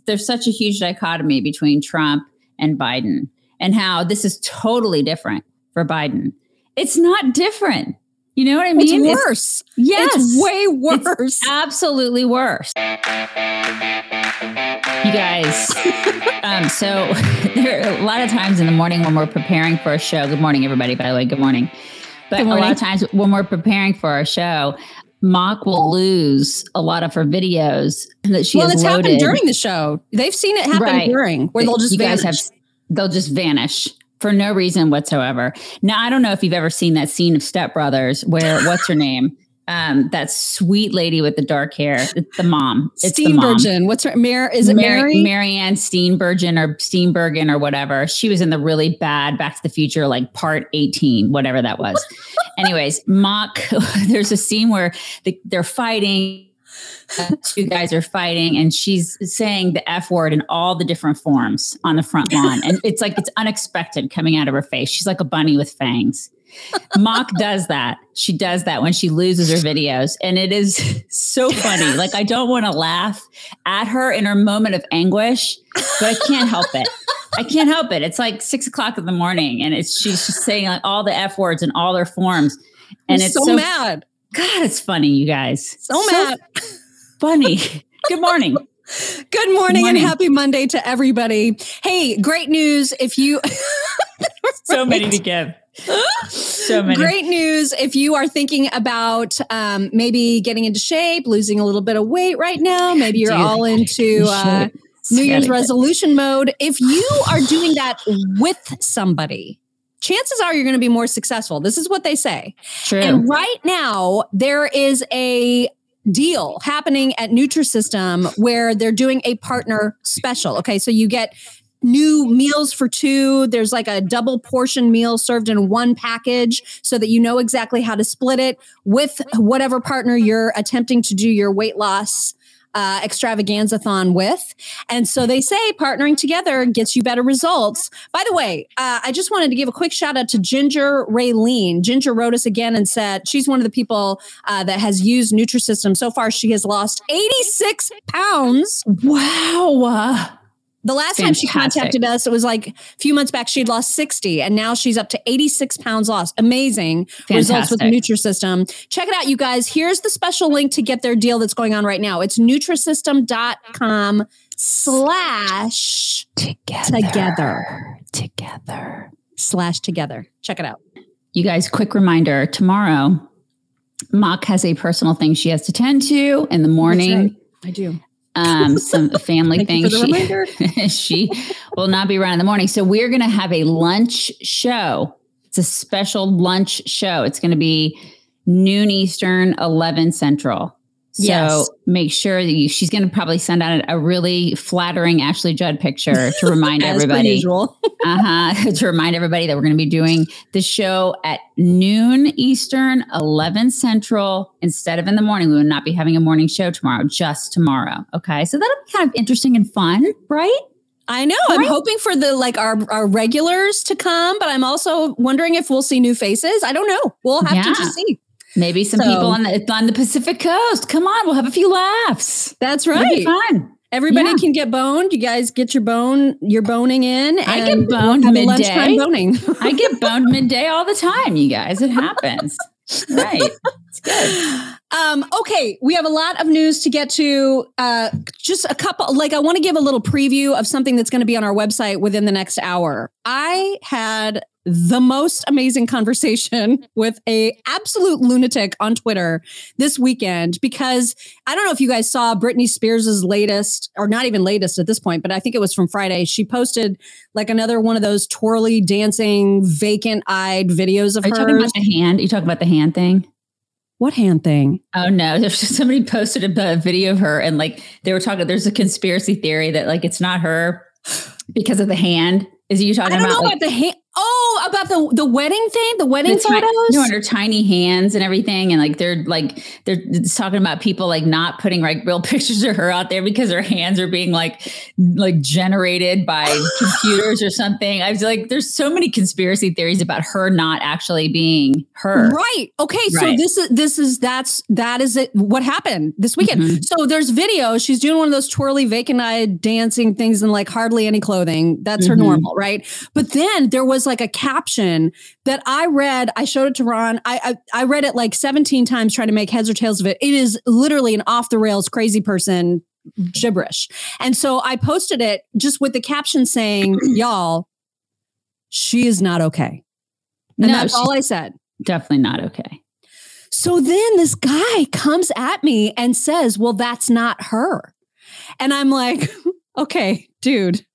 there's such a huge dichotomy between Trump and Biden, and how this is totally different for Biden. It's not different. You know what I mean? It's worse. Yes. It's way worse. It's absolutely worse. You guys, so there are a lot of times in the morning when we're preparing for a show. Good morning, everybody, by the way. Good morning. But a lot of times when we're preparing for our show, Mock will lose a lot of her videos that she has loaded. Well, it's happened during the show. They've seen it happen during, where they'll just vanish. They'll just vanish for no reason whatsoever. Now, I don't know if you've ever seen that scene of Step Brothers where, what's her name? That sweet lady with the dark hair. It's the mom. It's Steenburgen. What's her? Is it Mary? Marianne Steenburgen or Steenbergen or whatever. She was in the really bad Back to the Future, like part 18, whatever that was. Anyways, Mock, there's a scene where they're fighting. Two guys are fighting and she's saying the F word in all the different forms on the front lawn. And it's like, it's unexpected coming out of her face. She's like a bunny with fangs. Mock does that. She does that when she loses her videos. And it is so funny. Like, I don't want to laugh at her in her moment of anguish, but I can't help it. I can't help it. It's like 6 o'clock in the morning and she's just saying like all the F words in all their forms. And it's so mad. God, it's funny, you guys. So mad. Funny. Good morning. Good morning and happy Monday to everybody. Hey, great news. If you so many to give. So many. Great news if you are thinking about maybe getting into shape, losing a little bit of weight right now. Maybe you're all into New Year's resolution mode. If you are doing that with somebody, chances are you're going to be more successful. This is what they say. True. And right now there is a deal happening at Nutrisystem where they're doing a partner special. Okay, so you get new meals for two. There's like a double portion meal served in one package so that you know exactly how to split it with whatever partner you're attempting to do your weight loss extravaganza-thon with. And so they say partnering together gets you better results. By the way, I just wanted to give a quick shout out to Ginger Raylene. Ginger wrote us again and said she's one of the people that has used Nutrisystem. So far, she has lost 86 pounds. Wow. The last time she contacted us, it was like a few months back, she'd lost 60 and now she's up to 86 pounds lost. Amazing results with Nutrisystem. Check it out, you guys. Here's the special link to get their deal that's going on right now. It's Nutrisystem.com/together. Check it out. You guys, quick reminder, tomorrow, Mock has a personal thing she has to tend to in the morning. That's right. I do. Some family things. She will not be around in the morning. So we're going to have a lunch show. It's a special lunch show. It's going to be noon Eastern, 11 Central. So make sure that she's going to probably send out a really flattering Ashley Judd picture to remind everybody. To remind everybody that we're going to be doing the show at noon Eastern, 11 Central, instead of in the morning. We will not be having a morning show tomorrow, just tomorrow. Okay. So that'll be kind of interesting and fun, right? I know. Right? I'm hoping for our regulars to come, but I'm also wondering if we'll see new faces. I don't know. We'll have to just see. Maybe some people on the Pacific Coast. Come on, we'll have a few laughs. That's right. It'll be fun. Everybody can get boned. You guys get your boning in. I get boned midday. Boning. I get boned midday all the time, you guys. It happens. Right. It's good. Okay. We have a lot of news to get to. Just a couple, I want to give a little preview of something that's going to be on our website within the next hour. I had the most amazing conversation with a absolute lunatic on Twitter this weekend, because I don't know if you guys saw Britney Spears' latest, or not even latest at this point, but I think it was from Friday. She posted like another one of those twirly dancing, vacant-eyed videos of hers. Are you talking about the hand? You talking about the hand thing? What hand thing? Oh no, there's just somebody posted a video of her and they were talking, there's a conspiracy theory that it's not her because of the hand. Is you talking about? I don't know about the hand. Oh, about the wedding thing, the wedding photos? And her tiny hands and everything. And like, they're talking about people like not putting like real pictures of her out there because her hands are being like generated by computers or something. I was like, there's so many conspiracy theories about her not actually being her. Right. Okay. Right. So that is it. What happened this weekend? Mm-hmm. So there's video. She's doing one of those twirly vacant-eyed dancing things in like hardly any clothing. That's her normal, right? But then there was like a caption that I read. I showed it to Ron. I read it like 17 times trying to make heads or tails of it. It is literally an off the rails crazy person gibberish. And so I posted it just with the caption saying, y'all, she is not okay. And that's all I said. Definitely not okay. So then this guy comes at me and says, well, that's not her. And I'm like, okay, dude,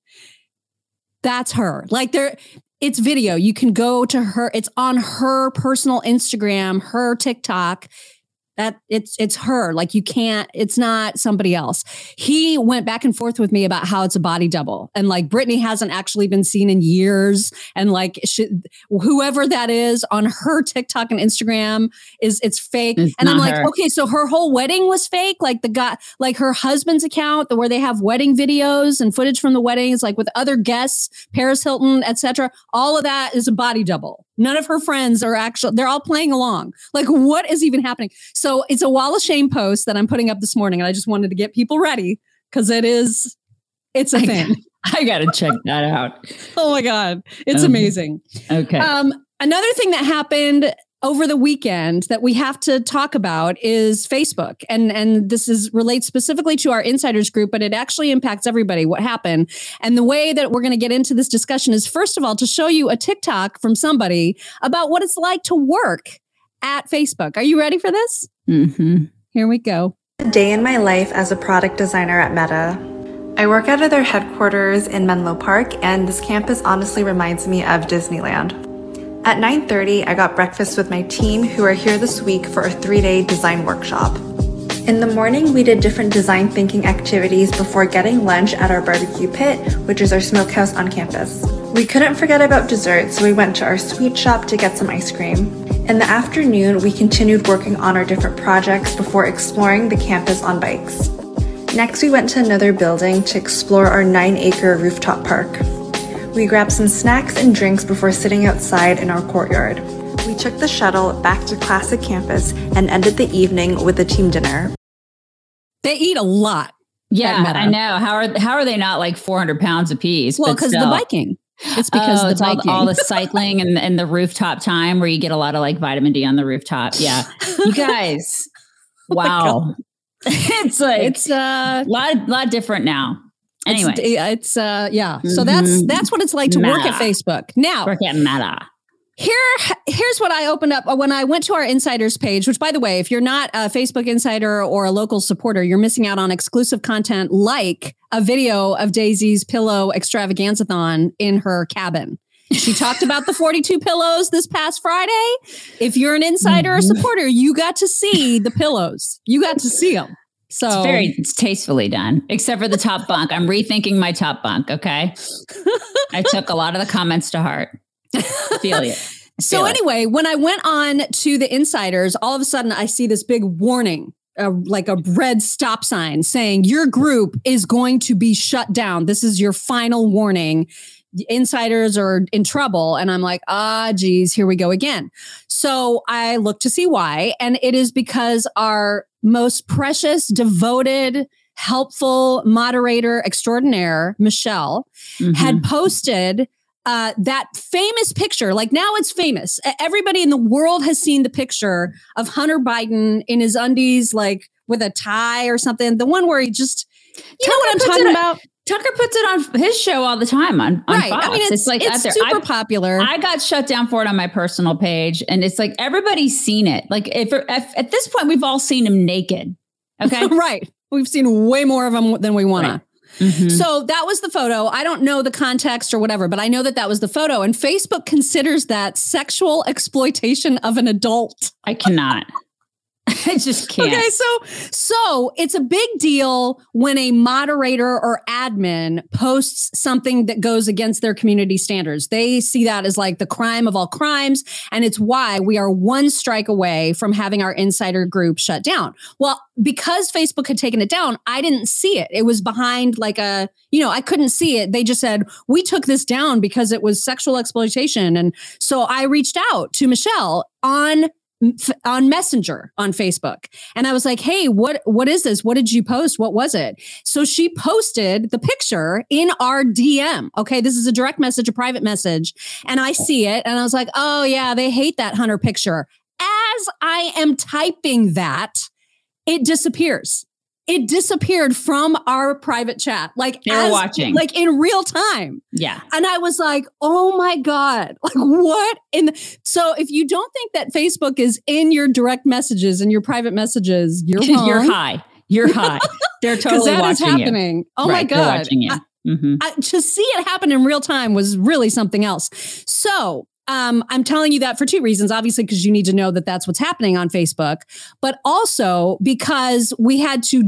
that's her. Like it's video. You can go to her. It's on her personal Instagram, her TikTok. That it's her. Like you can't, it's not somebody else. He went back and forth with me about how it's a body double. And like Britney hasn't actually been seen in years. And like whoever that is on her TikTok and Instagram it's fake. And I'm like, okay, so her whole wedding was fake. Like the guy, like her husband's account where they have wedding videos and footage from the weddings, like with other guests, Paris Hilton, etc. All of that is a body double. None of her friends are actually, they're all playing along. Like what is even happening? So it's a wall of shame post that I'm putting up this morning. And I just wanted to get people ready because it's a thing. I got to check that out. Oh my God. It's amazing. Okay. Another thing that happened over the weekend that we have to talk about is Facebook. And this relates specifically to our insiders group, but it actually impacts everybody, what happened. And the way that we're going to get into this discussion is, first of all, to show you a TikTok from somebody about what it's like to work at Facebook. Are you ready for this? Mm-hmm. Here we go. A day in my life as a product designer at Meta. I work out of their headquarters in Menlo Park, and this campus honestly reminds me of Disneyland. At 9:30, I got breakfast with my team who are here this week for a 3-day design workshop. In the morning, we did different design thinking activities before getting lunch at our barbecue pit, which is our smokehouse on campus. We couldn't forget about dessert, so we went to our sweet shop to get some ice cream. In the afternoon, we continued working on our different projects before exploring the campus on bikes. Next, we went to another building to explore our 9-acre rooftop park. We grabbed some snacks and drinks before sitting outside in our courtyard. We took the shuttle back to Classic Campus and ended the evening with a team dinner. They eat a lot. Yeah, I know. How are they not like 400 pounds apiece? Well, because the biking. It's because of the biking. All the cycling and the rooftop time where you get a lot of like vitamin D on the rooftop. Yeah. You guys. Wow. It's like, it's a lot different now. Anyway, it's yeah. So that's what it's like to work at Facebook. Now, work at Meta. Here's what I opened up when I went to our insiders page, which, by the way, if you're not a Facebook insider or a local supporter, you're missing out on exclusive content like a video of Daisy's pillow extravaganza-thon in her cabin. She talked about the 42 pillows this past Friday. If you're an insider or supporter, you got to see the pillows. You got to see them. So it's tastefully done, except for the top bunk. I'm rethinking my top bunk. Okay. I took a lot of the comments to heart. Feel it. So anyway, when I went on to the insiders, all of a sudden I see this big warning, like a red stop sign saying your group is going to be shut down. This is your final warning. The insiders are in trouble. And I'm like, geez, here we go again. So I look to see why. And it is because our most precious, devoted, helpful moderator extraordinaire, Michelle, had posted that famous picture. Like now it's famous. Everybody in the world has seen the picture of Hunter Biden in his undies, like with a tie or something. The one where he just, you know what I'm talking about? Tucker puts it on his show all the time on right. Fox. I mean, it's like it's super popular. I got shut down for it on my personal page, and it's like everybody's seen it. Like if at this point we've all seen him naked. Okay, right. We've seen way more of them than we want to. Right. So that was the photo. I don't know the context or whatever, but I know that was the photo. And Facebook considers that sexual exploitation of an adult. I cannot. I just can't. Okay, so it's a big deal when a moderator or admin posts something that goes against their community standards. They see that as like the crime of all crimes, and it's why we are one strike away from having our insider group shut down. Well, because Facebook had taken it down, I didn't see it. It was behind like I couldn't see it. They just said, we took this down because it was sexual exploitation. And so I reached out to Michelle on Messenger on Facebook. And I was like, hey, what is this? What did you post? What was it? So she posted the picture in our DM. Okay. This is a direct message, a private message. And I see it. And I was like, oh yeah, they hate that Hunter picture. As I am typing that, it disappears. It disappeared from our private chat. Like they're watching, like in real time. Yeah. And I was like, oh my God, like what? So if you don't think that Facebook is in your direct messages and your private messages, you're wrong. You're high. They're totally that watching is happening. You. Oh my God. They're watching you. To see it happen in real time was really something else. So I'm telling you that for two reasons. Obviously, because you need to know that that's what's happening on Facebook, but also because we had to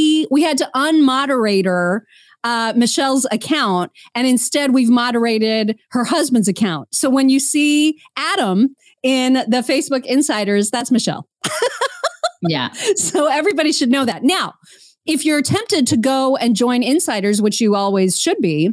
unmoderator Michelle's account, and instead we've moderated her husband's account. So when you see Adam in the Facebook Insiders, that's Michelle. Yeah. So everybody should know that. Now, if you're tempted to go and join Insiders, which you always should be,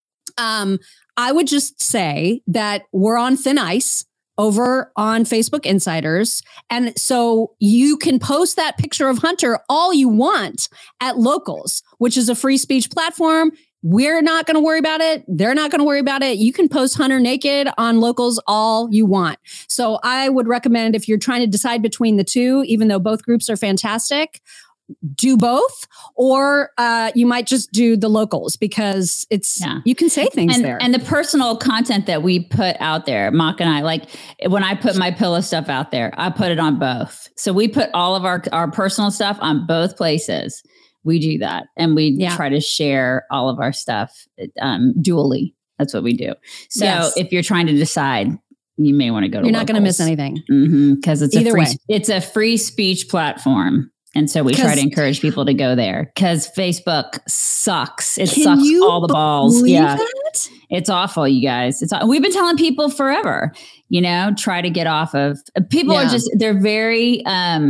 I would just say that we're on thin ice over on Facebook Insiders. And so you can post that picture of Hunter all you want at Locals, which is a free speech platform. We're not going to worry about it. They're not going to worry about it. You can post Hunter naked on Locals all you want. So I would recommend, if you're trying to decide between the two, even though both groups are fantastic, do both, or you might just do the Locals, because you can say things there. And the personal content that we put out there, Mock and I, like when I put my pillow stuff out there, I put it on both. So we put all of our personal stuff on both places. We do that. And we try to share all of our stuff dually. That's what we do. So if you're trying to decide, you may want to go to You're not going to miss anything. Because it's a free speech platform. And so we try to encourage people to go there, because Facebook sucks. It sucks all the balls. Yeah. That? It's awful, you guys. We've been telling people forever, try to get off of people are just, they're very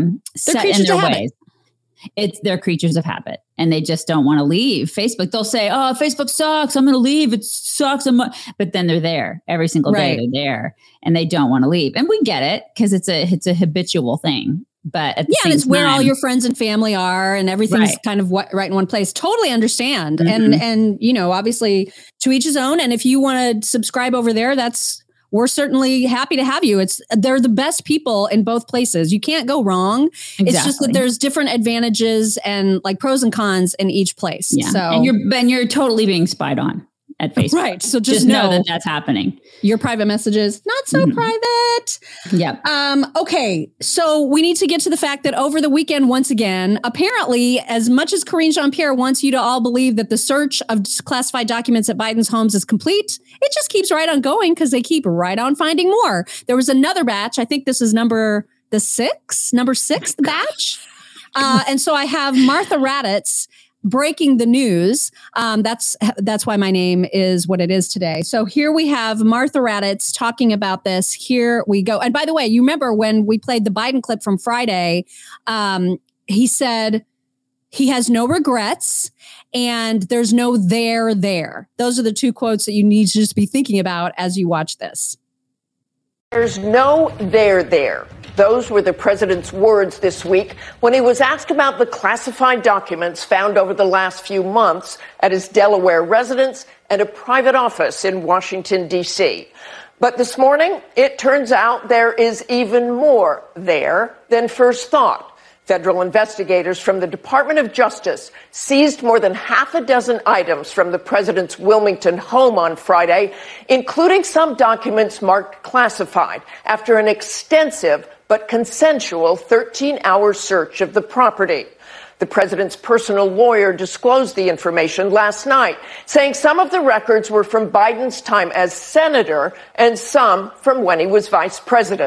set in their ways. They're creatures of habit, and they just don't want to leave Facebook. They'll say, oh, Facebook sucks. I'm going to leave. It sucks. But then they're there every single day. They're there and they don't want to leave. And we get it, because it's a habitual thing. But at the same it's time, where all your friends and family are, and everything's kind of right in one place. Totally understand. And obviously to each his own. And if you want to subscribe over there, we're certainly happy to have you. They're the best people in both places. You can't go wrong. Exactly. It's just that there's different advantages and like pros and cons in each place. Yeah. So and you're totally being spied on at Facebook. Right. So just know that that's happening. Your private messages, not so private. Yep. Okay. So we need to get to the fact that over the weekend, once again, apparently, as much as Karine Jean-Pierre wants you to all believe that the search of classified documents at Biden's homes is complete, it just keeps right on going, because they keep right on finding more. There was another batch. I think this is number sixth batch. And so I have Martha Raddatz breaking the news. That's why my name is what it is today. So here we have Martha Raddatz talking about this. Here we go. And by the way, you remember when we played the Biden clip from Friday, he said he has no regrets and there's no there. Those are the two quotes that you need to just be thinking about as you watch this. There's no there. Those were the president's words this week when he was asked about the classified documents found over the last few months at his Delaware residence and a private office in Washington, D.C. But this morning, it turns out there is even more there than first thought. Federal investigators from the Department of Justice seized more than half a dozen items from the president's Wilmington home on Friday, including some documents marked classified, after an extensive but consensual 13-hour search of the property. The president's personal lawyer disclosed the information last night, saying some of the records were from Biden's time as senator and some from when he was vice president.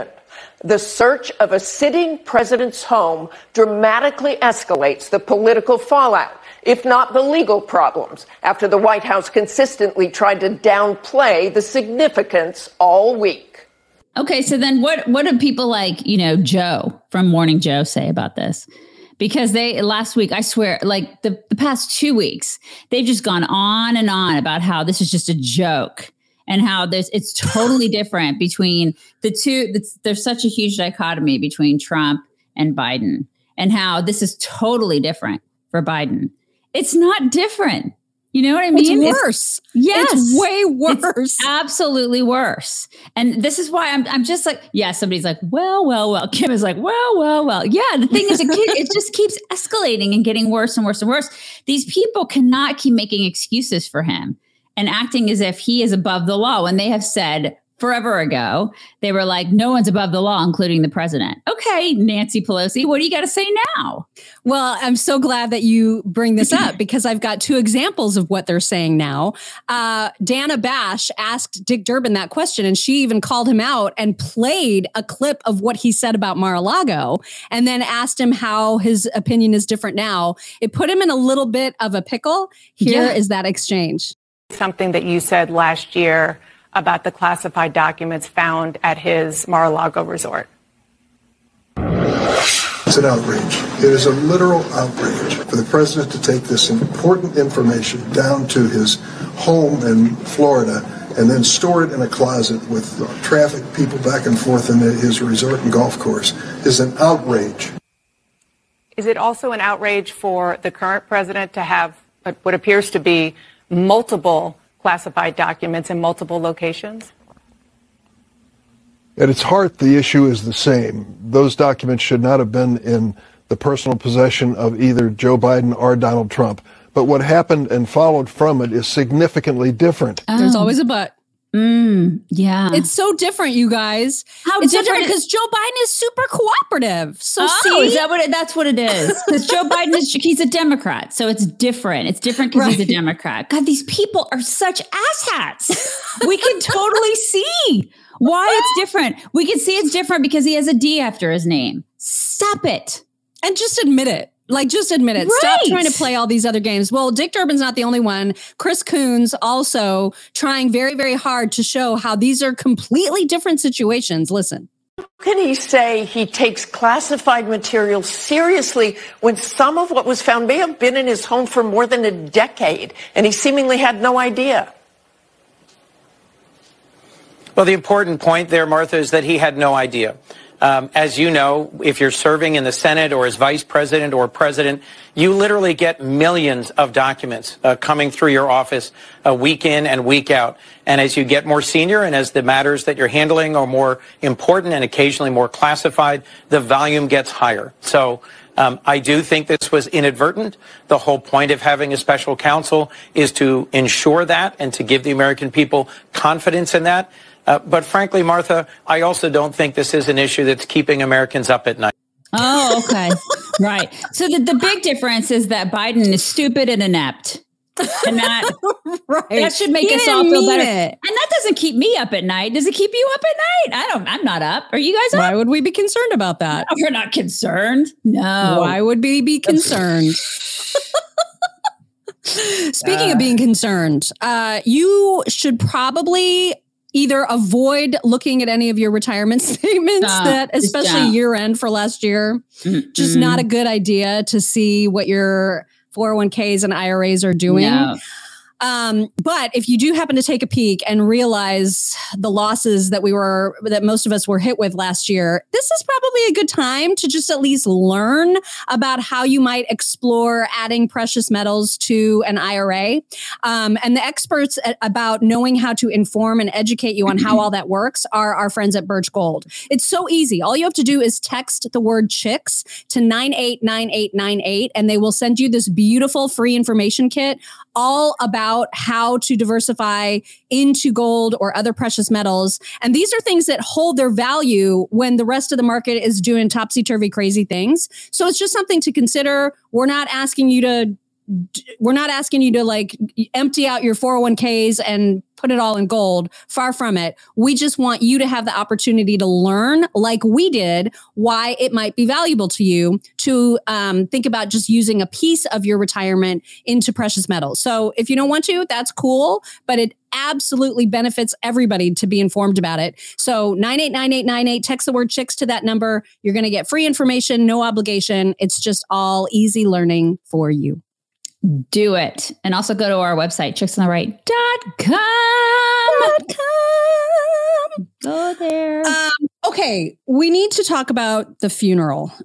The search of a sitting president's home dramatically escalates the political fallout, if not the legal problems, after the White House consistently tried to downplay the significance all week. Okay, so then what do people like, Joe from Morning Joe say about this? Because last week, I swear, like the past 2 weeks, they've just gone on and on about how this is just a joke and how it's totally different between the two. There's such a huge dichotomy between Trump and Biden, and how this is totally different for Biden. It's not different. You know what I mean? It's worse. Yes. It's way worse. It's absolutely worse. And this is why I'm just like, yeah, somebody's like, well. Kim is like, well. Yeah, the thing is, it just keeps escalating and getting worse and worse and worse. These people cannot keep making excuses for him and acting as if he is above the law when they have said forever ago, they were like, no one's above the law, including the president. Okay, Nancy Pelosi, what do you got to say now? Well, I'm so glad that you bring this up because I've got two examples of what they're saying now. Dana Bash asked Dick Durbin that question, and she even called him out and played a clip of what he said about Mar-a-Lago and then asked him how his opinion is different now. It put him in a little bit of a pickle. Here is that exchange. Something that you said last year about the classified documents found at his Mar-a-Lago resort. It's an outrage. It is a literal outrage for the president to take this important information down to his home in Florida and then store it in a closet with traffic, people back and forth in his resort and golf course is an outrage. Is it also an outrage for the current president to have what appears to be multiple classified documents in multiple locations? At its heart, the issue is the same. Those documents should not have been in the personal possession of either Joe Biden or Donald Trump. But what happened and followed from it is significantly different. There's always a but. Yeah. It's so different, you guys. It's so different because Joe Biden is super cooperative. So is that that's what it is? Because Joe Biden he's a Democrat. So it's different. It's different because he's a Democrat. God, these people are such asshats. We can totally see why it's different. We can see it's different because he has a D after his name. Stop it. And just admit it. Like, just admit it. Right. Stop trying to play all these other games. Well, Dick Durbin's not the only one. Chris Coons also trying very, very hard to show how these are completely different situations. Listen. How can he say he takes classified material seriously when some of what was found may have been in his home for more than a decade and he seemingly had no idea? Well, the important point there, Martha, is that he had no idea. As you know, if you're serving in the Senate or as vice president or president, you literally get millions of documents coming through your office week in and week out. And as you get more senior and as the matters that you're handling are more important and occasionally more classified, the volume gets higher. So I do think this was inadvertent. The whole point of having a special counsel is to ensure that and to give the American people confidence in that. But frankly, Martha, I also don't think this is an issue that's keeping Americans up at night. Oh, okay. Right. So the big difference is that Biden is stupid and inept. And that, that should make us all feel better. And that doesn't keep me up at night. Does it keep you up at night? I'm not up. Are you guys up? Why would we be concerned about that? No, we're not concerned. No. Why would we be concerned? Speaking of being concerned, you should probably either avoid looking at any of your retirement statements especially year end for last year. Just not a good idea to see what your 401ks and IRAs are doing. No. But if you do happen to take a peek and realize the losses that most of us were hit with last year, this is probably a good time to just at least learn about how you might explore adding precious metals to an IRA. And the experts about knowing how to inform and educate you on how all that works are our friends at Birch Gold. It's so easy. All you have to do is text the word chicks to 989898, and they will send you this beautiful free information kit all about how to diversify into gold or other precious metals. And these are things that hold their value when the rest of the market is doing topsy-turvy crazy things. So it's just something to consider. We're not asking you to like empty out your 401ks and put it all in gold. Far from it. We just want you to have the opportunity to learn, like we did, why it might be valuable to you to think about just using a piece of your retirement into precious metals. So if you don't want to, that's cool, but it absolutely benefits everybody to be informed about it. So 989898, text the word chicks to that number. You're going to get free information, no obligation. It's just all easy learning for you. Do it. And also go to our website, chicksontheright.com. Go there. Okay. We need to talk about the funeral.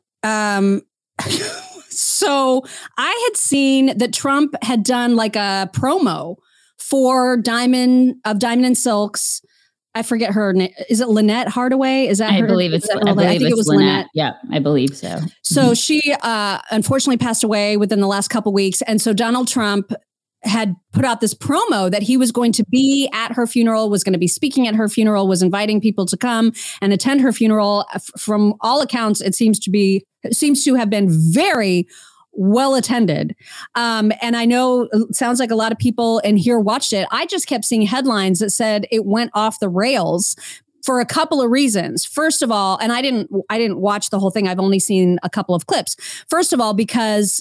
So I had seen that Trump had done like a promo for Diamond and Silk's. I forget her name. Is it Lynette Hardaway? Is that her? I believe it was Lynette. Yeah, I believe so. So she unfortunately passed away within the last couple of weeks. And so Donald Trump had put out this promo that he was going to be at her funeral, was going to be speaking at her funeral, was inviting people to come and attend her funeral. From all accounts, it seems to have been very well attended. And I know it sounds like a lot of people in here watched it. I just kept seeing headlines that said it went off the rails for a couple of reasons. First of all, and I didn't watch the whole thing. I've only seen a couple of clips. First of all, because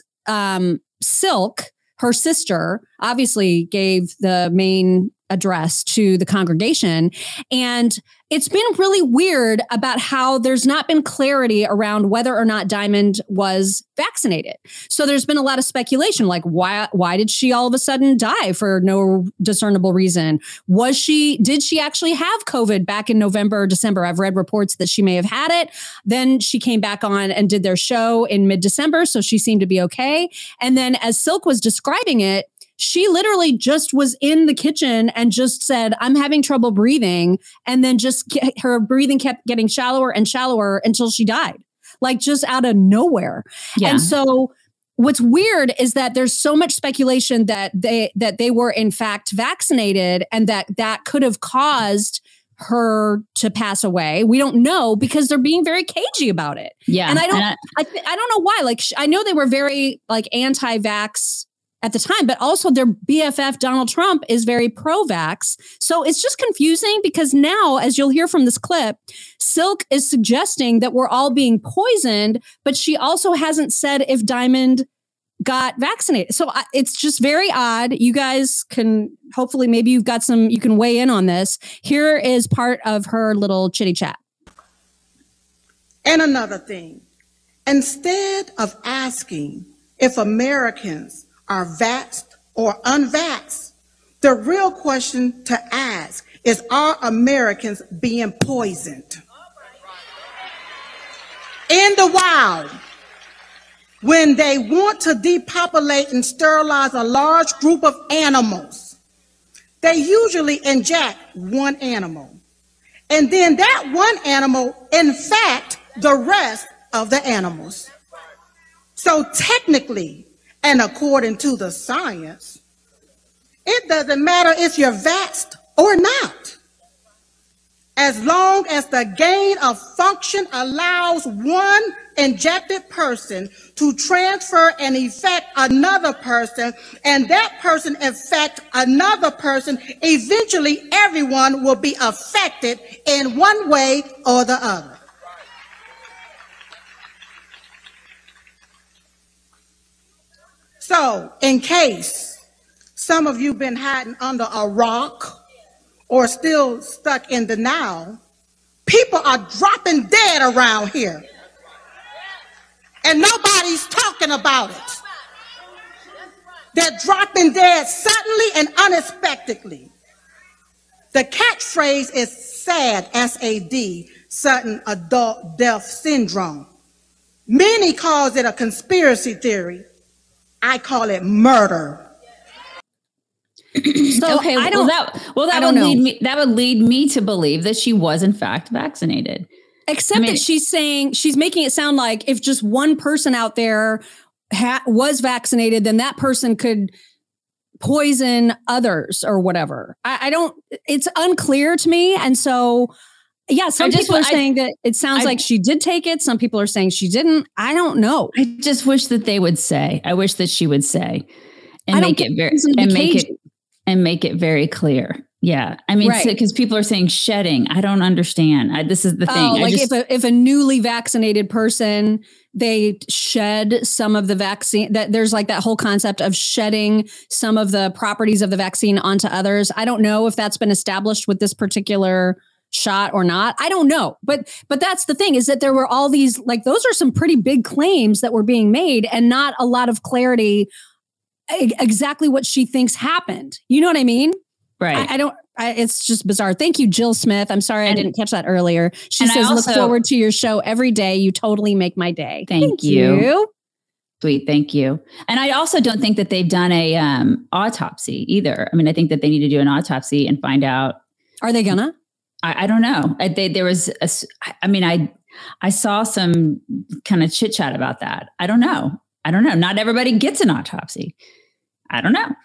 Silk, her sister, obviously gave the main address to the congregation. And it's been really weird about how there's not been clarity around whether or not Diamond was vaccinated. So there's been a lot of speculation, like why did she all of a sudden die for no discernible reason? Did she actually have COVID back in November or December? I've read reports that she may have had it. Then she came back on and did their show in mid-December. So she seemed to be okay. And then as Silk was describing it, she literally just was in the kitchen and just said, I'm having trouble breathing. And then just her breathing kept getting shallower and shallower until she died, like just out of nowhere. Yeah. And so what's weird is that there's so much speculation that they were in fact vaccinated and that could have caused her to pass away. We don't know because they're being very cagey about it. Yeah. And I don't know why. Like, I know they were very like anti-vax at the time, but also their BFF Donald Trump is very pro-vax. So it's just confusing because now, as you'll hear from this clip, Silk is suggesting that we're all being poisoned, but she also hasn't said if Diamond got vaccinated. So it's just very odd. You guys can, hopefully, maybe you've got you can weigh in on this. Here is part of her little chitty chat. And another thing, instead of asking if Americans are vaxxed or unvaxxed, the real question to ask is, are Americans being poisoned? In the wild, when they want to depopulate and sterilize a large group of animals, they usually inject one animal. And then that one animal infect the rest of the animals. So technically, and according to the science, it doesn't matter if you're vaxxed or not. As long as the gain of function allows one injected person to transfer and infect another person, and that person infect another person, eventually everyone will be affected in one way or the other. So, in case some of you been hiding under a rock or still stuck in denial, people are dropping dead around here. And nobody's talking about it. They're dropping dead suddenly and unexpectedly. The catchphrase is SAD, S-A-D, sudden adult death syndrome. Many call it a conspiracy theory. I call it murder. So okay, that would lead me to believe that she was in fact vaccinated. Except that she's making it sound like if just one person out there was vaccinated, then that person could poison others or whatever. It's unclear to me. And so, yeah, some people are saying that it sounds like she did take it. Some people are saying she didn't. I don't know. I just wish that they would say, I wish that she would say and make it very clear. Yeah. I mean, Right. because people are saying shedding. I don't understand. This is the thing. Oh, like if a newly vaccinated person, they shed some of the vaccine, that there's like that whole concept of shedding some of the properties of the vaccine onto others. I don't know if that's been established with this particular shot or not. I don't know. But that's the thing, is that there were all these, like, those are some pretty big claims that were being made and not a lot of clarity exactly what she thinks happened. You know what I mean? Right. It's just bizarre. Thank you, Jill Smith. I'm sorry I didn't catch that earlier. She says, look forward to your show every day. You totally make my day. Thank you. Sweet. Thank you. And I also don't think that they've done a autopsy either. I mean, I think that they need to do an autopsy and find out. Are they gonna? I don't know. I saw some kind of chit chat about that. I don't know. Not everybody gets an autopsy. I don't know.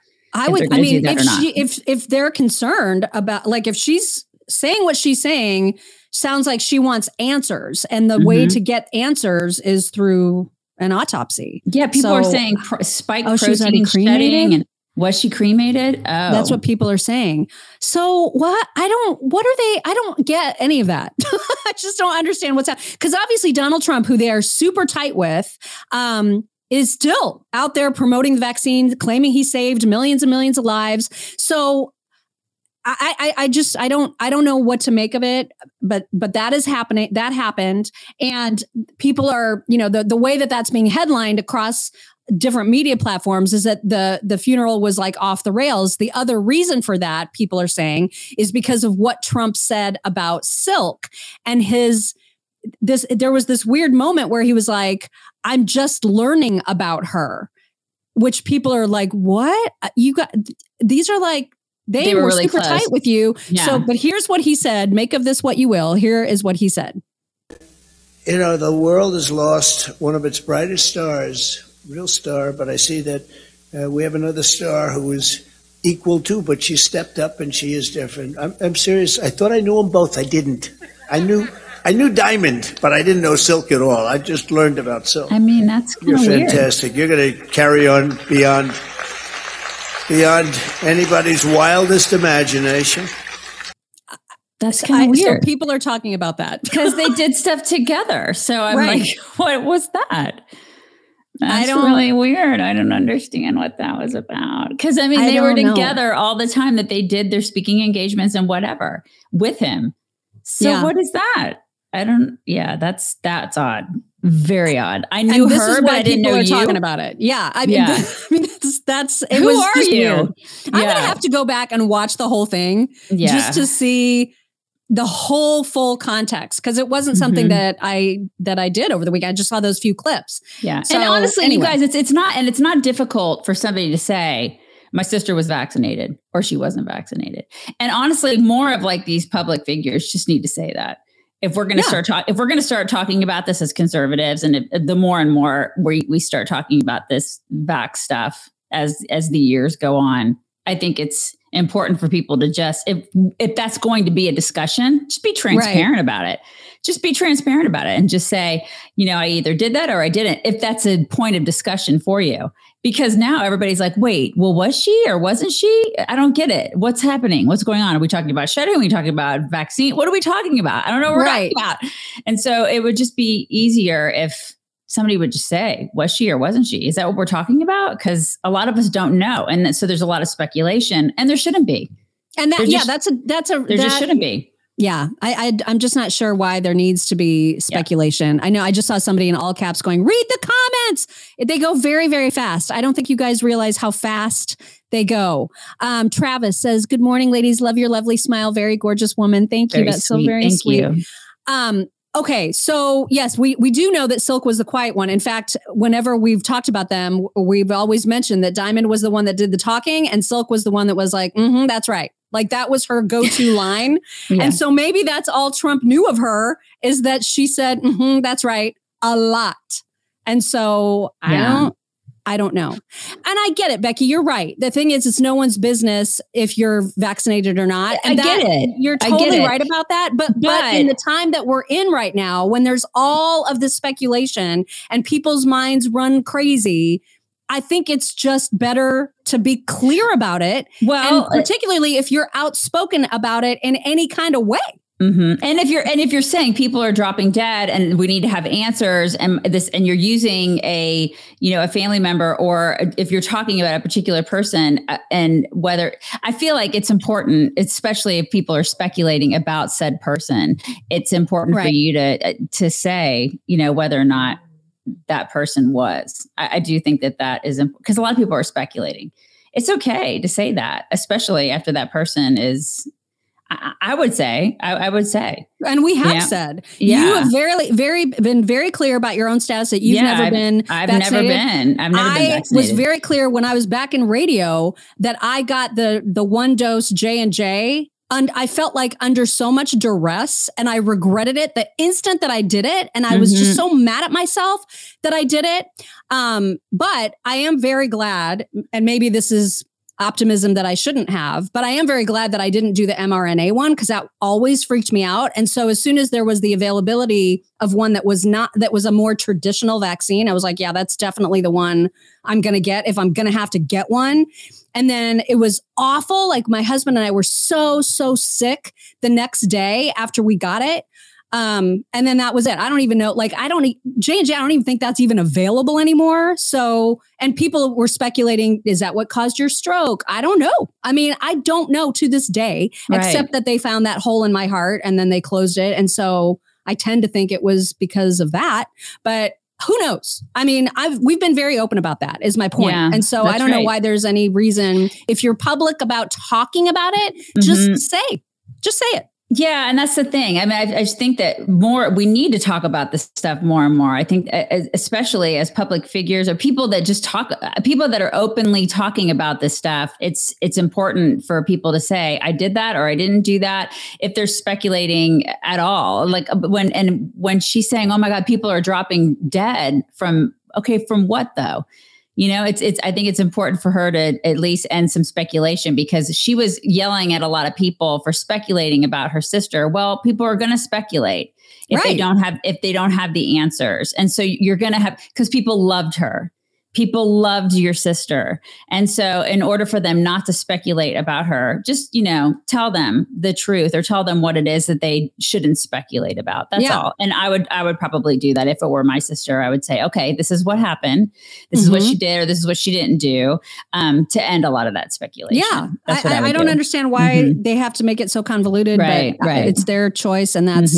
If they're concerned about, like, if she's saying what she's saying, sounds like she wants answers, and the way to get answers is through an autopsy. Yeah, people are saying spike protein shedding, and was she cremated? Oh, that's what people are saying. So what? I don't get any of that. I just don't understand what's happening, because obviously Donald Trump, who they are super tight with, is still out there promoting the vaccine, claiming he saved millions and millions of lives. So I don't know what to make of it, but that is happening. That happened. And people are, the way that that's being headlined across different media platforms is that the funeral was like off the rails. The other reason for that, people are saying, is because of what Trump said about Silk and there was this weird moment where he was like, I'm just learning about her, which people are like, what? These are like, they were really super tight with you. Yeah. So, but here's what he said. Make of this what you will. Here is what he said. The world has lost one of its brightest stars, real star, but I see that we have another star who is equal to, but she stepped up and she is different. I'm serious. I thought I knew them both. I didn't. I knew Diamond, but I didn't know Silk at all. I just learned about Silk. I mean, that's kind of weird. You're fantastic. You're going to carry on beyond anybody's wildest imagination. That's kind of weird. So people are talking about that because they did stuff together. So I'm like, what was that? That's really weird. I don't understand what that was about. Because I mean, they were together all the time that they did their speaking engagements and whatever with him. So what is that? That's odd. Very odd. I knew her, but I didn't know you. Talking about it. Yeah. I mean, that's it. Who was are you? Weird. I'm going to have to go back and watch the whole thing just to see the whole full context. Cause it wasn't something that I did over the weekend. I just saw those few clips. Yeah. So, and honestly, you guys, it's not difficult for somebody to say, my sister was vaccinated or she wasn't vaccinated. And honestly, more of like these public figures just need to say that. If we're going to start talking about this as conservatives, and the more and more we start talking about this vax stuff as the years go on, I think it's important for people to just, if that's going to be a discussion, just be transparent about it. Just be transparent about it and just say, I either did that or I didn't, if that's a point of discussion for you. Because now everybody's like, wait, well, was she or wasn't she? I don't get it. What's happening? What's going on? Are we talking about shedding? Are we talking about vaccine? What are we talking about? I don't know what we're talking about. And so it would just be easier if somebody would just say, was she or wasn't she? Is that what we're talking about? Because a lot of us don't know. And so there's a lot of speculation, and there shouldn't be. And there just shouldn't be. Yeah, I'm just not sure why there needs to be speculation. Yeah. I know I just saw somebody in all caps going, read the comments. They go very, very fast. I don't think you guys realize how fast they go. Travis says, good morning, ladies. Love your lovely smile. Very gorgeous woman. Thank you. That's so very sweet. Thank you. Okay. So yes, we do know that Silk was the quiet one. In fact, whenever we've talked about them, we've always mentioned that Diamond was the one that did the talking and Silk was the one that was like, that's right. Like that was her go-to line. Yeah. And so maybe that's all Trump knew of her, is that she said, that's right, a lot. And so I don't know. And I get it, Becky. You're right. The thing is, it's no one's business if you're vaccinated or not. And I get it. You're totally right about that. But in the time that we're in right now, when there's all of this speculation and people's minds run crazy, I think it's just better to be clear about it. Well, and particularly if you're outspoken about it in any kind of way. Mm-hmm. And if you're saying people are dropping dead and we need to have answers and you're using a family member, or if you're talking about a particular person, and whether, I feel like it's important, especially if people are speculating about said person, it's important for you to say, whether or not that person was. I do think that is important, because a lot of people are speculating. It's okay to say that, especially after that person is, I would say, and we have said, you have been very clear about your own status, that you've never been vaccinated. I've never been vaccinated. I was very clear when I was back in radio that I got the 1 dose J&J, and I felt like under so much duress, and I regretted it the instant that I did it. And I was just so mad at myself that I did it. But I am very glad, and maybe this is optimism that I shouldn't have, but I am very glad that I didn't do the mRNA one, because that always freaked me out. And so as soon as there was the availability of one that was a more traditional vaccine, I was like, yeah, that's definitely the one I'm going to get if I'm going to have to get one. And then it was awful. Like, my husband and I were so sick the next day after we got it. And then that was it. I don't even know, J&J, I don't even think that's even available anymore. So, and people were speculating, is that what caused your stroke? I don't know. I mean, I don't know to this day, except that they found that hole in my heart and then they closed it. And so I tend to think it was because of that, but who knows? I mean, we've been very open about that, is my point. Yeah, and so I don't know why there's any reason, if you're public about talking about it, just say it. Yeah. And that's the thing. I mean, I just think that we need to talk about this stuff more and more. I think especially as public figures, or people that are openly talking about this stuff, it's important for people to say, I did that, or I didn't do that. If they're speculating at all, like when she's saying, oh my God, people are dropping dead from what though? I think it's important for her to at least end some speculation, because she was yelling at a lot of people for speculating about her sister. Well, people are going to speculate if they don't have the answers. And so you're going to have, because people loved her. People loved your sister. And so in order for them not to speculate about her, just, tell them the truth, or tell them what it is that they shouldn't speculate about. That's all. And I would probably do that if it were my sister. I would say, okay, this is what happened. This is what she did, or this is what she didn't do, to end a lot of that speculation. Yeah. That's what I don't understand why they have to make it so convoluted, but it's their choice. And that's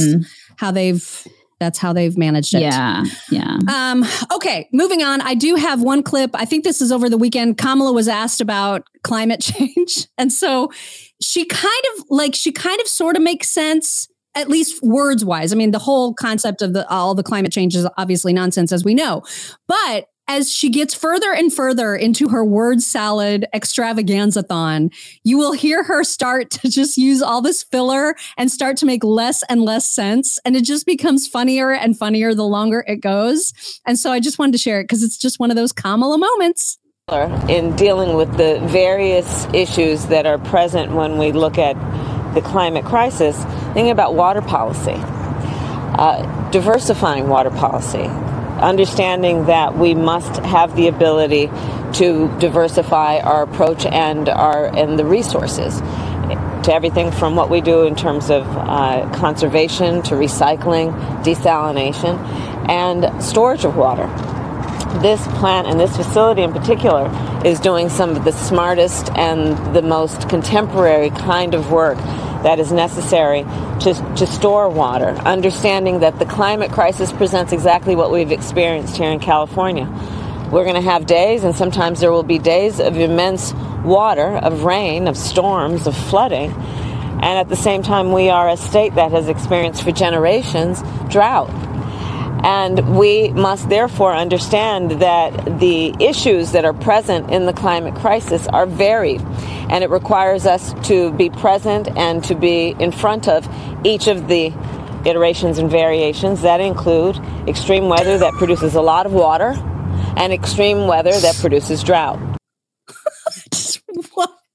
that's how they've managed it. Yeah. Okay, moving on. I do have one clip. I think this is over the weekend. Kamala was asked about climate change. And so she kind of sort of makes sense, at least words wise. I mean, the whole concept of all the climate change is obviously nonsense, as we know. But as she gets further and further into her word salad extravaganza-thon, you will hear her start to just use all this filler and start to make less and less sense. And it just becomes funnier and funnier the longer it goes. And so I just wanted to share it because it's just one of those Kamala moments. In dealing with the various issues that are present when we look at the climate crisis, thinking about water policy, diversifying water policy, understanding that we must have the ability to diversify our approach and the resources to everything from what we do in terms of conservation to recycling, desalination, and storage of water. This plant and this facility in particular is doing some of the smartest and the most contemporary kind of work that is necessary to store water, understanding that the climate crisis presents exactly what we've experienced here in California. We're going to have days, and sometimes there will be days of immense water, of rain, of storms, of flooding. And at the same time, we are a state that has experienced for generations drought. And we must therefore understand that the issues that are present in the climate crisis are varied. And it requires us to be present and to be in front of each of the iterations and variations that include extreme weather that produces a lot of water and extreme weather that produces drought.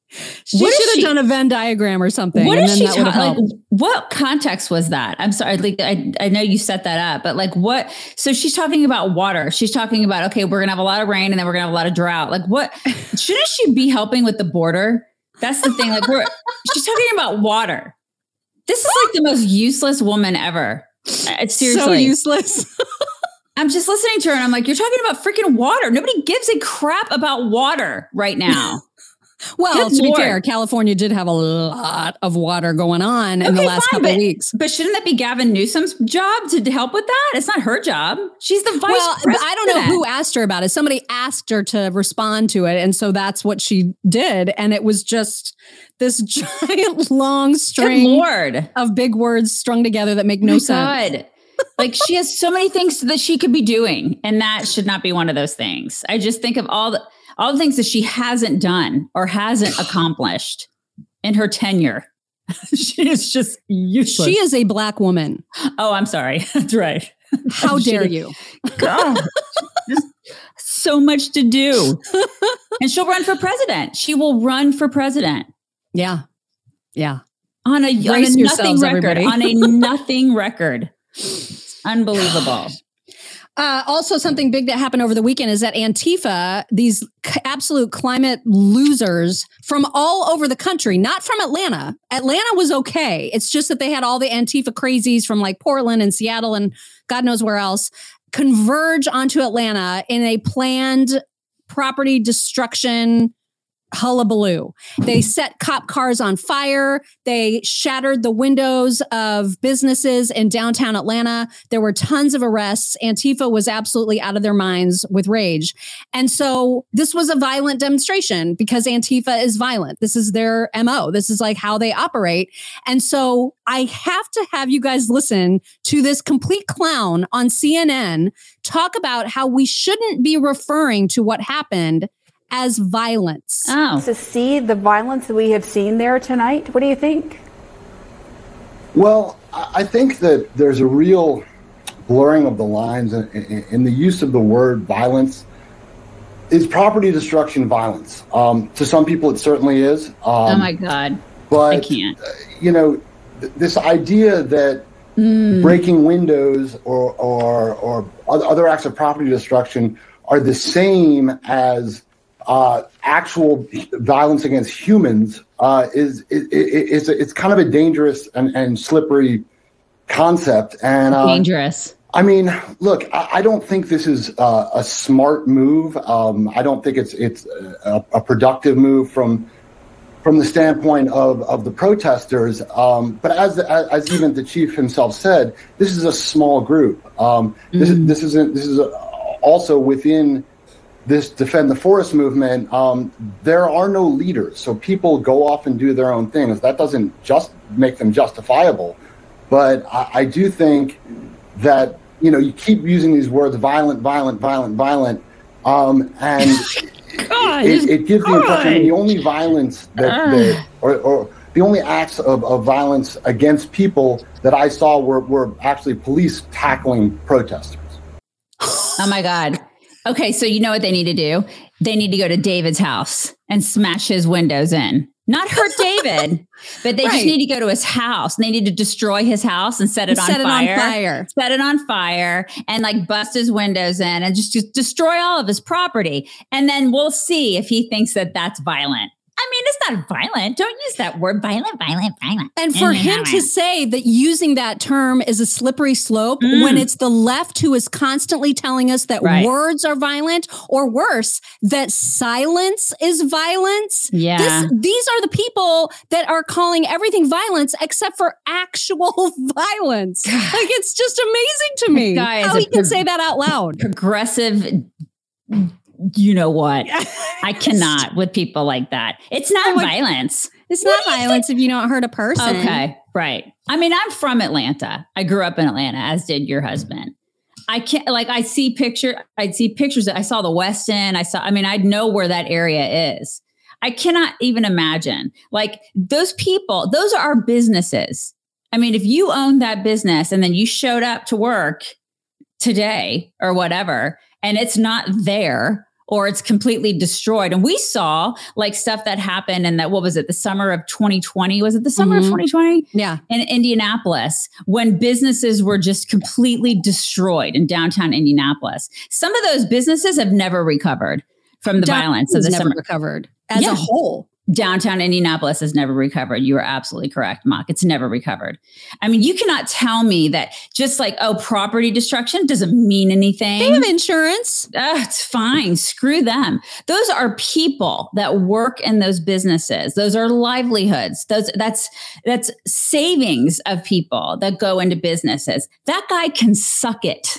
She should have done a Venn diagram or something. What is she like, what context was that? I'm sorry. Like, I know you set that up, but like what? So she's talking about water. She's talking about, okay, we're going to have a lot of rain and then we're going to have a lot of drought. Like what? Shouldn't she be helping with the border? That's the thing. Like she's talking about water. This is like the most useless woman ever. It's seriously so useless. I'm just listening to her and I'm like, you're talking about freaking water. Nobody gives a crap about water right now. Well, to be fair, California did have a lot of water going on in the last couple of weeks. But shouldn't that be Gavin Newsom's job to help with that? It's not her job. She's the vice president. I don't know who asked her about it. Somebody asked her to respond to it. And so that's what she did. And it was just this giant long string of big words strung together that make no sense. Like she has so many things that she could be doing. And that should not be one of those things. I just think of all the things that she hasn't done or hasn't accomplished in her tenure. She is just useless. She is a Black woman. Oh, I'm sorry. That's right. How dare you? God, so much to do. And she'll run for president. She will run for president. Yeah. Yeah. On a nothing record. Everybody. On a nothing record. Unbelievable. Also, something big that happened over the weekend is that Antifa, these absolute climate losers from all over the country, not from Atlanta. Atlanta was okay. It's just that they had all the Antifa crazies from like Portland and Seattle and God knows where else converge onto Atlanta in a planned property destruction hullabaloo. They set cop cars on fire. They shattered the windows of businesses in downtown Atlanta. There were tons of arrests. Antifa was absolutely out of their minds with rage. And so this was a violent demonstration because Antifa is violent. This is their MO. This is like how they operate. And so I have to have you guys listen to this complete clown on CNN talk about how we shouldn't be referring to what happened as violence. Oh. To see the violence that we have seen there tonight, what do you think? Well, I think that there's a real blurring of the lines in the use of the word violence. Is property destruction violence? To some people, it certainly is. Oh my God. But, I can't. This idea that breaking windows or other acts of property destruction are the same as actual violence against humans it's kind of a dangerous and slippery concept. And dangerous. I mean, look, I don't think this is a smart move. I don't think it's a productive move from the standpoint of the protesters. But as even the chief himself said, this is a small group. This is also within this Defend the Forest movement, there are no leaders. So people go off and do their own things. That doesn't just make them justifiable. But I do think that, you keep using these words, violent, and it gives the impression the only violence or the only acts of violence against people that I saw were actually police tackling protesters. Oh my God. Okay, so you know what they need to do? They need to go to David's house and smash his windows in. Not hurt David, but they just need to go to his house. And they need to destroy his house and set it on fire. Set it on fire and like bust his windows in and just destroy all of his property. And then we'll see if he thinks that that's violent. I mean, it's not violent. Don't use that word, violent. And for him to say that using that term is a slippery slope when it's the left who is constantly telling us that words are violent, or worse, that silence is violence. Yeah. These are the people that are calling everything violence except for actual violence. Like, it's just amazing to me how he can say that out loud. Progressive. You know what? I cannot with people like that. It's not violence. It's not violence if you don't hurt a person. Okay, right. I mean, I'm from Atlanta. I grew up in Atlanta, as did your husband. I can't I'd see pictures. I saw the West End. I'd know where that area is. I cannot even imagine. Like, those people, those are our businesses. I mean, if you owned that business and then you showed up to work today or whatever, and it's not there, or it's completely destroyed. And we saw like stuff that happened in that, what was it, the summer of 2020? Was it the summer of 2020? Yeah. In Indianapolis, when businesses were just completely destroyed in downtown Indianapolis. Some of those businesses have never recovered from the violence of the summer. Recovered as a whole. Downtown Indianapolis has never recovered. You are absolutely correct, Mock. It's never recovered. I mean, you cannot tell me that just like, property destruction doesn't mean anything. They have insurance. It's fine. Screw them. Those are people that work in those businesses. Those are livelihoods. That's savings of people that go into businesses. That guy can suck it.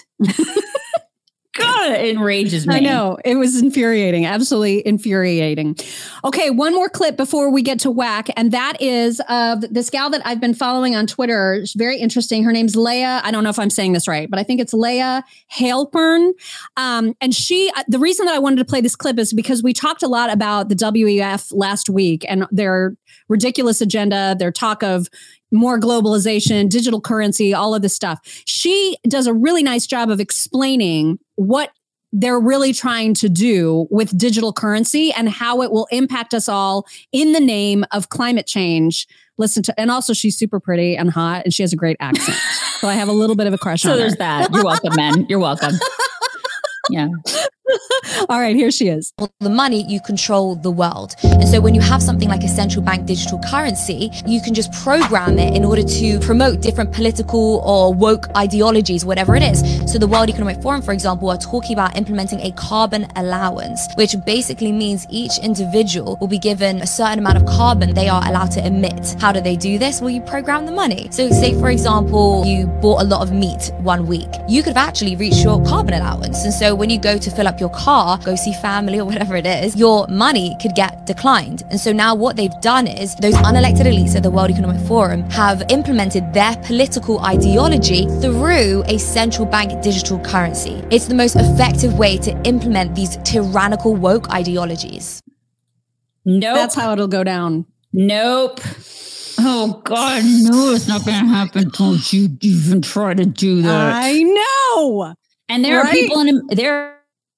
God, it enrages me. I know. It was infuriating. Absolutely infuriating. Okay, one more clip before we get to whack. And that is of this gal that I've been following on Twitter. She's very interesting. Her name's Leah. I don't know if I'm saying this right, but I think it's Leah Halpern. And the reason that I wanted to play this clip is because we talked a lot about the WEF last week and their ridiculous agenda, their talk of more globalization, digital currency, all of this stuff. She does a really nice job of explaining what they're really trying to do with digital currency and how it will impact us all in the name of climate change. And also she's super pretty and hot and she has a great accent. So I have a little bit of a crush on her. So there's that. You're welcome, man. You're welcome. Yeah. All right, here she is. The money, you control the world. And so when you have something like a central bank digital currency, you can just program it in order to promote different political or woke ideologies, whatever it is. So the World Economic Forum, for example, are talking about implementing a carbon allowance, which basically means each individual will be given a certain amount of carbon they are allowed to emit. How do they do this? Well, you program the money. So say, for example, you bought a lot of meat one week. You could have actually reached your carbon allowance. And so when you go to fill up your car, go see family or whatever it is, your money could get declined. And so now what they've done is those unelected elites at the World Economic Forum have implemented their political ideology through a central bank digital currency. It's the most effective way to implement these tyrannical woke ideologies. Nope. That's how it'll go down. Nope. Oh God, no, it's not going to happen. Don't you even try to do that. I know. And there are people in there.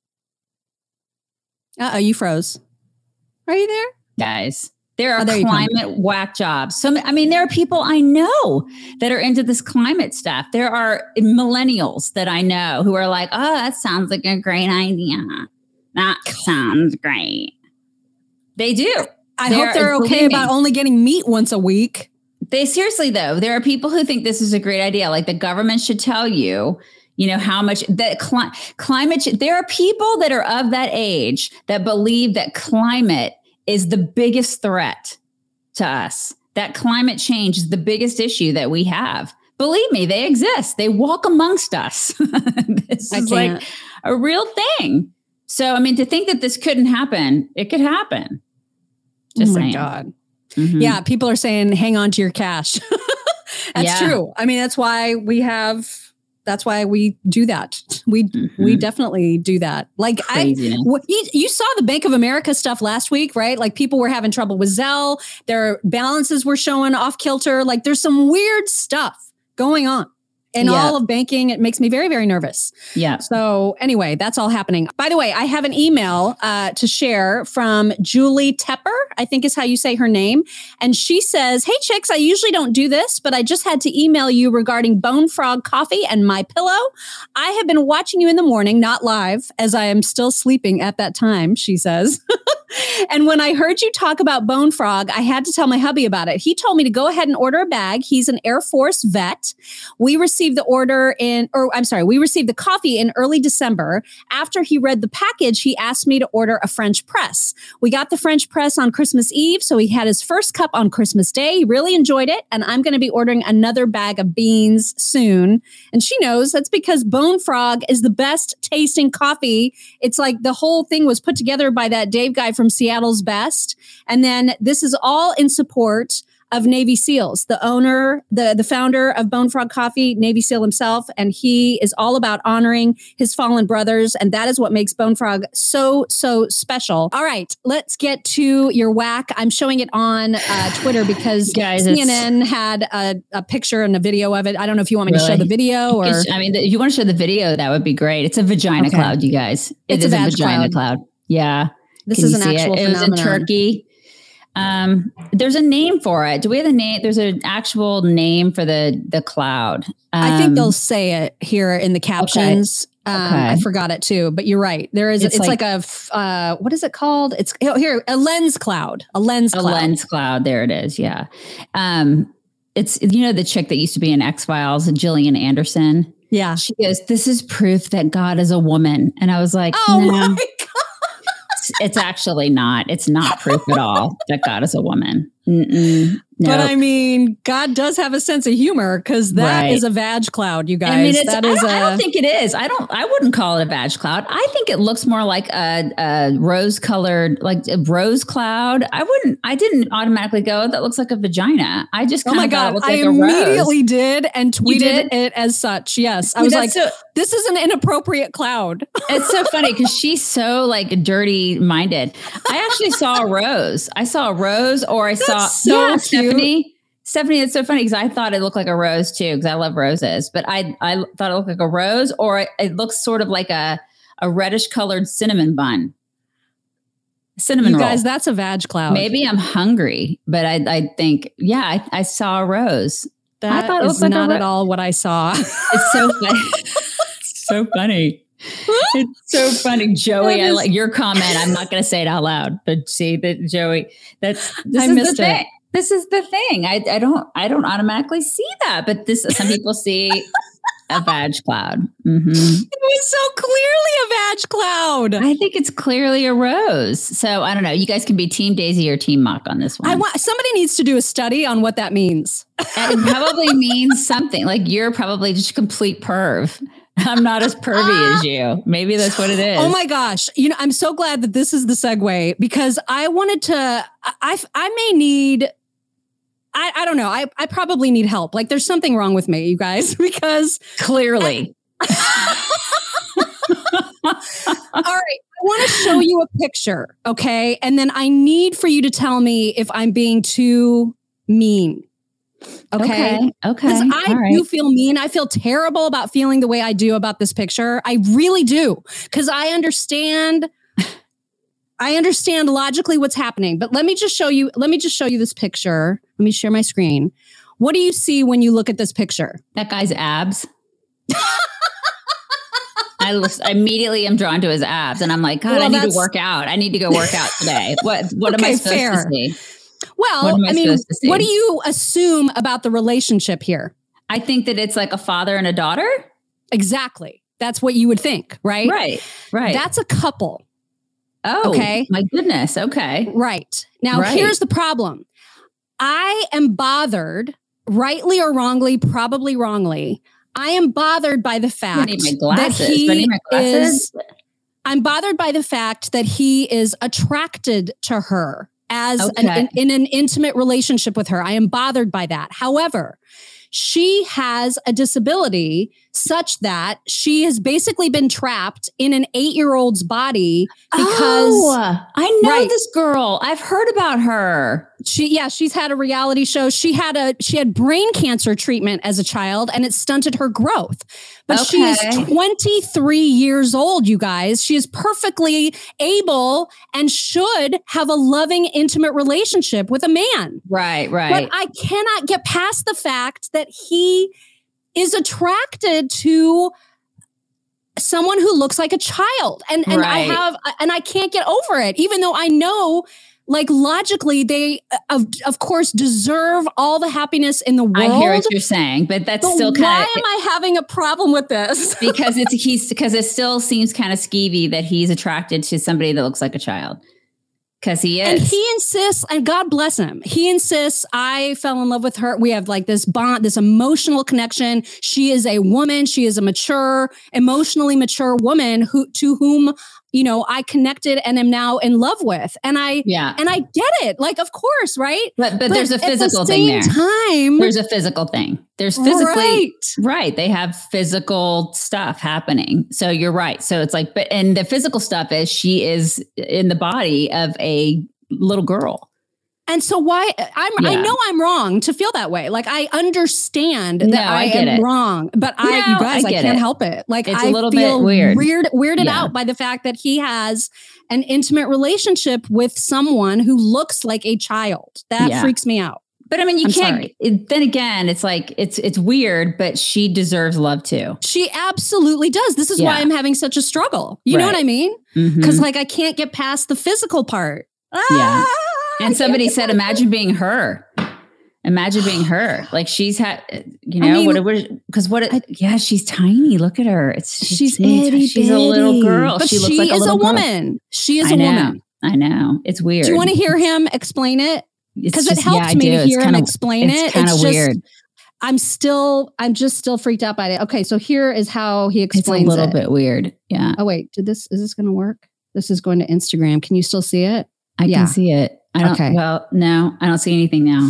You froze. Are you there? Guys, there are climate whack jobs. So, I mean, there are people I know that are into this climate stuff. There are millennials that I know who are like, oh, that sounds like a great idea. That sounds great. They do. I hope they're okay about only getting meat once a week. They seriously, though, there are people who think this is a great idea. Like the government should tell you, how much that climate, there are people that are of that age that believe that climate is the biggest threat to us, that climate change is the biggest issue that we have. Believe me, they exist. They walk amongst us. This is like a real thing. So, I mean, to think that this couldn't happen, it could happen. Just saying. My God. Mm-hmm. Yeah. People are saying, hang on to your cash. That's true. I mean, that's why we do that. We definitely do that. Like you saw the Bank of America stuff last week, right? Like people were having trouble with Zelle. Their balances were showing off kilter. Like there's some weird stuff going on in all of banking. It makes me very, very nervous. Yeah. So anyway, that's all happening. By the way, I have an email to share from Julie Tepper, I think is how you say her name. And she says, hey chicks, I usually don't do this, but I just had to email you regarding Bone Frog coffee and my pillow. I have been watching you in the morning, not live, as I am still sleeping at that time, she says. And when I heard you talk about Bone Frog, I had to tell my hubby about it. He told me to go ahead and order a bag. He's an Air Force vet. We received the coffee in early December. After he read the package, he asked me to order a French press. We got the French press on Christmas Eve, so he had his first cup on Christmas Day. He really enjoyed it, and I'm going to be ordering another bag of beans soon. And she knows that's because Bone Frog is the best tasting coffee. It's like the whole thing was put together by that Dave guy from Seattle's Best. And then this is all in support of Navy SEALs, the owner, the founder of Bone Frog Coffee, Navy SEAL himself. And he is all about honoring his fallen brothers. And that is what makes Bone Frog so, so special. All right, let's get to your whack. I'm showing it on Twitter because CNN had a picture and a video of it. I don't know if you want me to show the video or... if you want to show the video, that would be great. It's a vagina cloud, you guys. It is a vagina cloud. Yeah. This Can is you an see actual it was in phenomenon. Turkey. There's a name for it. Do we have a name? There's an actual name for the cloud. I think they'll say it here in the captions. I forgot it too, but you're right. There is. It's like a what is it called? It's here a lens cloud. A lens cloud. There it is. Yeah. It's the chick that used to be in X-Files, Gillian Anderson. Yeah. She goes, "This is proof that God is a woman," and I was like, "Oh no. my God." It's actually not. It's not proof at all that God is a woman. No. But I mean, God does have a sense of humor because that is a vag cloud, you guys. I mean, I don't think it is. I wouldn't call it a vag cloud. I think it looks more like a rose-colored, like a rose cloud. I didn't automatically go, that looks like a vagina. I just kind of thought it looked like a rose. I immediately did and tweeted it as such. Yes. I was like, this is an inappropriate cloud. It's so funny because she's so like dirty minded. I actually saw a rose. Or I saw Stephanie, it's so funny because I thought it looked like a rose too, because I love roses, but I thought it looked like a rose, or it looks sort of like a reddish colored cinnamon bun. Cinnamon roll. Guys, that's a vag cloud. Maybe I'm hungry, but I think, I saw a rose. I thought it was not at all what I saw. It's so funny. It's so funny. It's so funny, Joey. I like your comment. I'm not going to say it out loud, but see that, Joey. I missed it. This is the thing. I don't automatically see that, but some people see a vag cloud. Mm-hmm. It was so clearly a vag cloud. I think it's clearly a rose. So I don't know. You guys can be Team Daisy or Team Mock on this one. Somebody needs to do a study on what that means. It probably means something. Like you're probably just a complete perv. I'm not as pervy as you. Maybe that's what it is. Oh my gosh. I'm so glad that this is the segue because I wanted to, I may need, I don't know. I probably need help. Like there's something wrong with me, you guys, because clearly. All right. I want to show you a picture. Okay. And then I need for you to tell me if I'm being too mean. Okay. Because I do feel mean. I feel terrible about feeling the way I do about this picture. I really do. Because I understand logically what's happening. But let me just show you this picture. Let me share my screen. What do you see when you look at this picture? That guy's abs. I immediately am drawn to his abs, and I'm like, God, I need to work out. I need to go work out today. What am I supposed to see? Well, I mean, what do you assume about the relationship here? I think that it's like a father and a daughter. Exactly. That's what you would think, right? Right. That's a couple. Oh, okay. My goodness. Okay. Right. Now, here's the problem. I am bothered, rightly or wrongly, probably wrongly. I am bothered by the fact I'm bothered by the fact that he is attracted to her as in an intimate relationship with her. I am bothered by that. However, she has a disability such that she has basically been trapped in an 8-year-old's body because I know this girl. I've heard about her. She's had a reality show. She had brain cancer treatment as a child and it stunted her growth. But she is 23 years old, you guys. She is perfectly able and should have a loving, intimate relationship with a man. Right. But I cannot get past the fact that he is attracted to someone who looks like a child. And I can't get over it, even though I know, like, logically, they, of course, deserve all the happiness in the world. I hear what you're saying, but that's still kind of... Why am I having a problem with this? because it still seems kind of skeevy that he's attracted to somebody that looks like a child. Because he is. And he insists, and God bless him, he insists, I fell in love with her. We have like this bond, this emotional connection. She is a woman. She is a mature, emotionally mature woman to whom, I connected and am now in love with. And I get it. Like, of course, right? But there's a physical thing there. There's a physical thing. There's physically, right. They have physical stuff happening. So you're right. So it's like, and the physical stuff is she is in the body of a little girl. And so I know I'm wrong to feel that way. Like I understand that I am wrong, but you guys, I can't help it. Like it's I a little feel bit weirded out by the fact that he has an intimate relationship with someone who looks like a child. That freaks me out. But I mean, you can't. Then again, it's like it's weird, but she deserves love too. She absolutely does. This is why I'm having such a struggle. You know what I mean? Because like I can't get past the physical part. Yeah. And somebody said, "Imagine being her. Imagine being her. Like she's had, she's tiny. Look at her. She's itty she's a little girl. But she looks like a little woman. She is a woman. I know. It's weird. Do you want to hear him explain it? Because it helps me to hear him explain it. It's kind of weird. I'm just still freaked out by it. Okay, so here is how he explains it. It's a little bit weird. Yeah. Oh wait, is this going to work? This is going to Instagram. Can you still see it? I can see it. Well, no, I don't see anything now.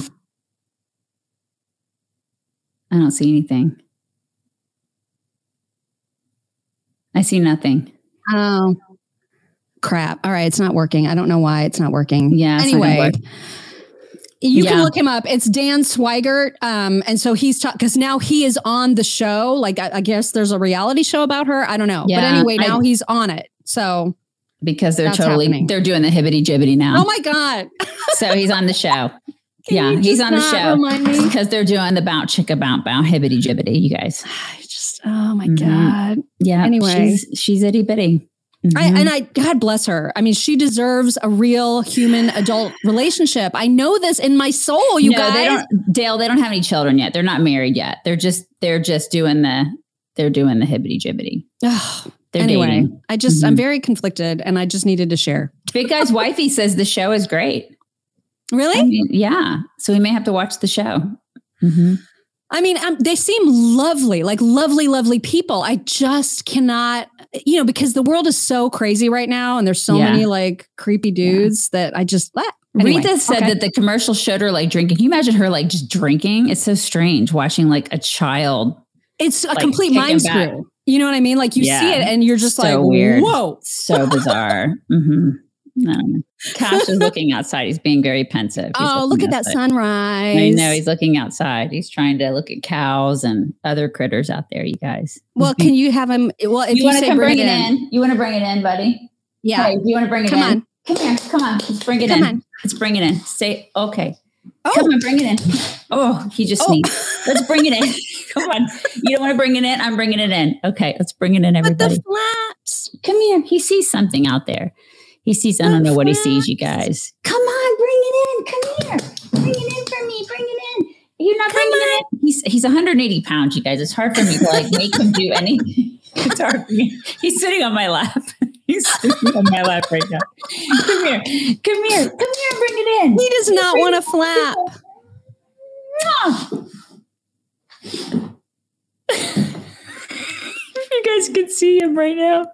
I don't see anything. I see nothing. Oh, crap. All right. It's not working. I don't know why it's not working. Yeah. Anyway, you can look him up. It's Dan Swigert. And so he's because now he is on the show. Like, I guess there's a reality show about her. I don't know. Yeah, but anyway, now he's on it. So. Because they're they're doing the hibbity jibbity now. Oh my God. So he's on the show. He's on the show because they're doing the bout chicka bout bow hibbity jibbity, you guys. Oh my God. Yeah. Anyway, she's itty bitty. God bless her. I mean, she deserves a real human adult relationship. I know this in my soul, you guys. They don't have any children yet. They're not married yet. They're just doing the hibbity jibbity. They're dating. I'm very conflicted and I just needed to share. Big Guy's wifey says the show is great. Really? I mean, yeah. So we may have to watch the show. Mm-hmm. I mean, they seem lovely, like lovely, lovely people. I just cannot, because the world is so crazy right now and there's so many like creepy dudes that I just Anyway, Rita said that the commercial showed her like drinking. Can you imagine her like just drinking? It's so strange watching like a child. It's a complete mind screw. You know what I mean? Like you see it and you're just so weird. Whoa. So bizarre. Cash is looking outside. He's being very pensive. Look at that sunrise. I know. He's looking outside. He's trying to look at cows and other critters out there, you guys. Well, can you have him? Well, if you want to bring it in. You want to bring it in, buddy? Yeah. Hey, you want to bring it in? On. Come here. Come on. Let's bring it in. On. Let's bring it in. Say, okay. Oh. Come on, bring it in. Oh, he just sneezed. Let's bring it in. Come on. You don't want to bring it in? I'm bringing it in. Okay, let's bring it in, everybody. But the flaps. Come here. He sees something out there. He sees, I don't know what he sees, you guys. Come on, bring it in. Come here. Bring it in for me. Bring it in. You're not bringing it in? He's 180 pounds, you guys. It's hard for me to like make him do anything. It's hard for me. He's sitting on my lap. He's sitting on my lap right now. Come here. Come here. Come here and bring it in. He does not want to flap. You guys can see him right now.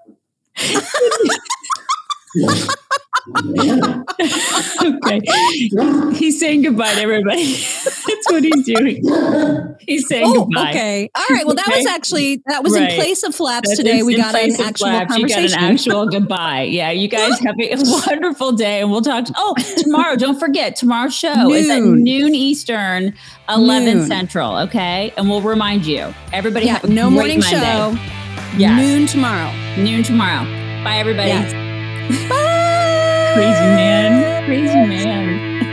Okay. He's saying goodbye to everybody. That's what he's doing. He's saying goodbye. Okay. All right. Well, that was in place of flaps today. We got an actual conversation. You got an actual goodbye. Yeah. You guys have a wonderful day and we'll talk. Tomorrow. Don't forget, tomorrow's show is at noon Eastern, 11 Central. Okay. And we'll remind you. Everybody have a no morning Monday. Show. Yes. Noon tomorrow. Bye, everybody. Yes. Bye. Crazy man.